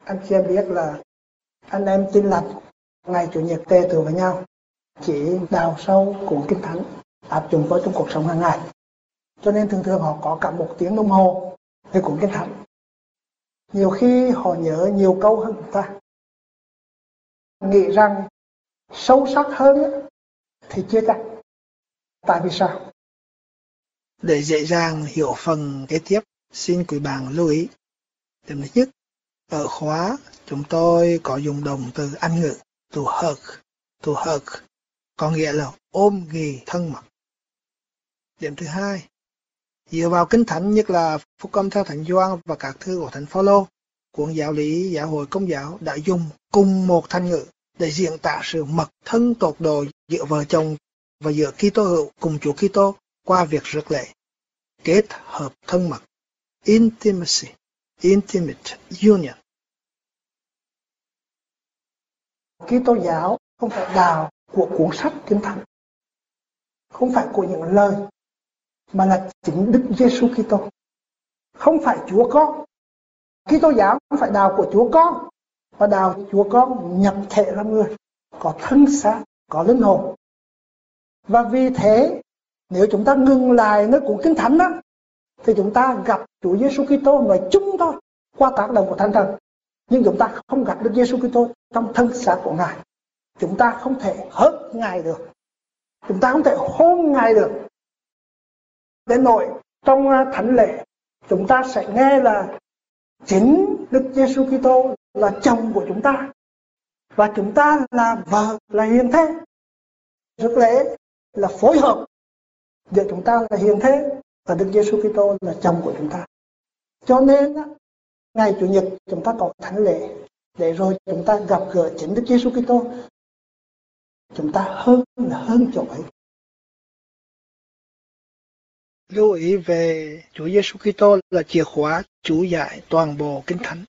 Anh chị em biết là anh em Tin Lành ngày Chủ nhật tề tựu với nhau, chỉ đào sâu cuốn Kinh Thánh áp dụng vào trong cuộc sống hàng ngày. Cho nên thường thường họ có cả 1 tiếng đồng hồ về cuốn Kinh Thánh. Nhiều khi họ nhớ nhiều câu hơn chúng ta. Nghĩ rằng sâu sắc hơn thì chưa chắc. Tại vì sao? Để dễ dàng hiểu phần kế tiếp, xin quý bạn lưu ý. Điểm thứ nhất, ở khóa chúng tôi có dùng động từ Anh ngữ to hug, có nghĩa là ôm ghì thân mật. Điểm thứ hai, dựa vào Kinh Thánh, nhất là Phúc Âm theo Thánh Gioan và các thư của Thánh Phaolô, cuốn giáo lý giáo hội Công giáo đã dùng cùng một thanh ngữ để diễn tả sự mật thân tột độ giữa vợ chồng và giữa Kitô hữu cùng Chúa Kitô qua việc rước lễ, kết hợp thân mật, intimate union. Kitô giáo không phải đào của cuốn sách Kinh Thánh, không phải của những lời, mà là chính Đức Giêsu Kitô, không phải Chúa Con. Kitô giáo không phải đào của Chúa Con, và đào Chúa Con nhập thể làm người, có thân xác, có linh hồn. Và vì thế, nếu chúng ta ngừng lại nơi cuốn Kinh Thánh đó, thì chúng ta gặp Chúa Giêsu Kitô nói chung thôi, qua tác động của Thánh Thần, nhưng chúng ta không gặp Đức Giêsu Kitô trong thân xác của Ngài. Chúng ta không thể hớt Ngài được, chúng ta không thể hôn Ngài được. Đến nỗi trong thánh lễ chúng ta sẽ nghe là chính Đức Giêsu Kitô là chồng của chúng ta, và chúng ta là vợ, là hiền thê. Rước lễ là phối hợp giữa chúng ta là hiền thê và Đức Giêsu Kitô là chồng của chúng ta. Cho nên ngày Chủ nhật chúng ta có thánh lễ để rồi chúng ta gặp gỡ chính Đức Giêsu Kitô. Chúng ta hơn chỗ ấy. Lưu ý về Chúa Giêsu Kitô là chìa khóa chủ giải toàn bộ Kinh Thánh.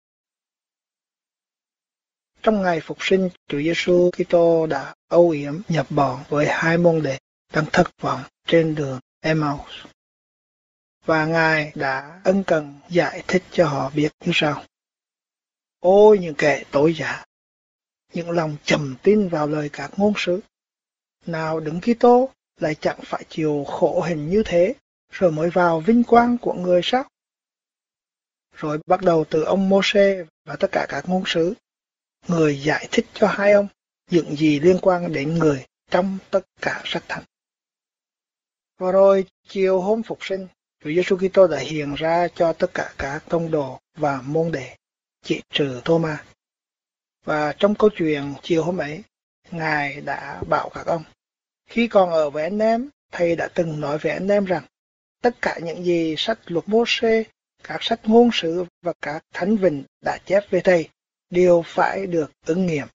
Trong ngày phục sinh, Chúa Giêsu Kitô đã âu yếm nhập bọn với 2 môn đệ đang thất vọng trên đường Emmaus, và Ngài đã ân cần giải thích cho họ biết như sau: Ôi những kẻ tối dạ, những lòng trầm tin vào lời các ngôn sứ, nào Đấng Kitô lại chẳng phải chịu khổ hình như thế rồi mới vào vinh quang của người sao? Rồi bắt đầu từ ông Mô-sê và tất cả các ngôn sứ, người giải thích cho hai ông những gì liên quan đến người trong tất cả sách thánh. Và rồi chiều hôm phục sinh, Chúa Giêsu Kitô đã hiện ra cho tất cả các tông đồ và môn đệ, chỉ trừ Thô-ma. Và trong câu chuyện chiều hôm ấy, Ngài đã bảo các ông: Khi còn ở với anh em, Thầy đã từng nói với anh em rằng tất cả những gì sách luật Mô-sê, các sách ngôn sứ và các thánh vịnh đã chép về Thầy đều phải được ứng nghiệm.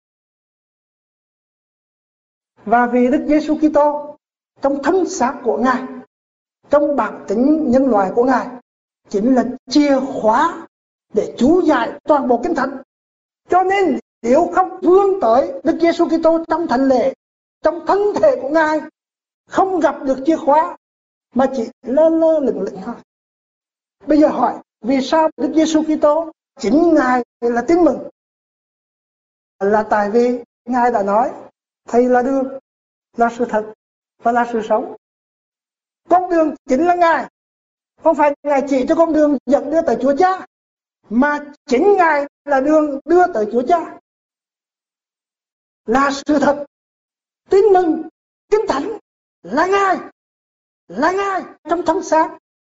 Và vì Đức Giêsu Kitô trong thân xác của Ngài, trong bản tính nhân loại của Ngài, chính là chìa khóa để chú giải toàn bộ Kinh Thánh. Cho nên nếu không vươn tới Đức Giêsu Kitô trong thánh lễ, trong thân thể của Ngài, không gặp được chìa khóa mà chỉ lơ lửng thôi. Bây giờ hỏi, vì sao Đức Giêsu Kitô chính Ngài là Tin Mừng? Là tại vì Ngài đã nói Thầy là đường, là sự thật và là sự sống. Con đường chính là Ngài. Không phải Ngài chỉ cho con đường dẫn đưa tới Chúa Cha, mà chính Ngài là đường đưa tới Chúa Cha. Là sự thật, Tin Mừng, Kinh Thánh là Ngài trong thân xác.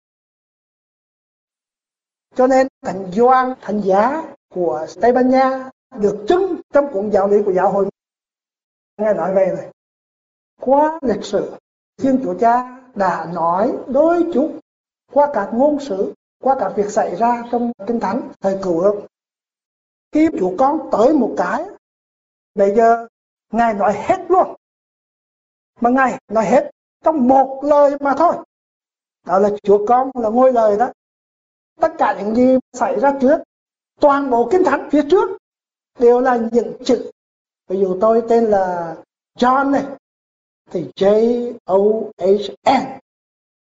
Cho nên Thánh Gioan, thánh giá của Tây Ban Nha, được trưng trong cuốn giáo lý của giáo hội. Ngài nói về này: qua lịch sử, Thiên Chúa Cha đã nói đôi chút qua các ngôn sứ, qua các việc xảy ra trong Kinh Thánh thời Cựu Ước. Khi Chúa Con tới một cái, bây giờ Ngài nói hết luôn. Mà Ngài nói hết trong một lời mà thôi. Đó là Chúa Con là ngôi lời đó. Tất cả những gì xảy ra trước, toàn bộ Kinh Thánh phía trước đều là những chữ. Ví dụ tôi tên là John này, thì John.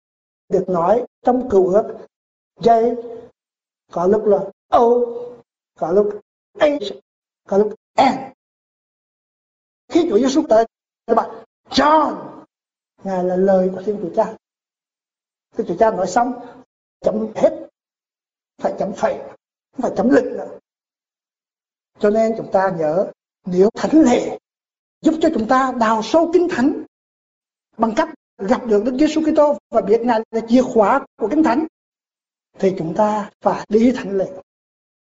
Được nói trong Cựu Ước, J có lúc là O, có lúc A, có lúc N. Khi Chúa Giêsu tới, các bạn John, Ngài là lời của Thiên Chúa Cha. Thiên Chúa Cha nói xong, chấm hết, phải chấm phẩy, không phải chấm lịch nữa. Cho nên chúng ta nhớ, nếu thánh lễ giúp cho chúng ta đào sâu kinh thánh bằng cách gặp được Đức Giêsu Kitô và biết Ngài là chìa khóa của kinh thánh, thì chúng ta phải đi thánh lễ.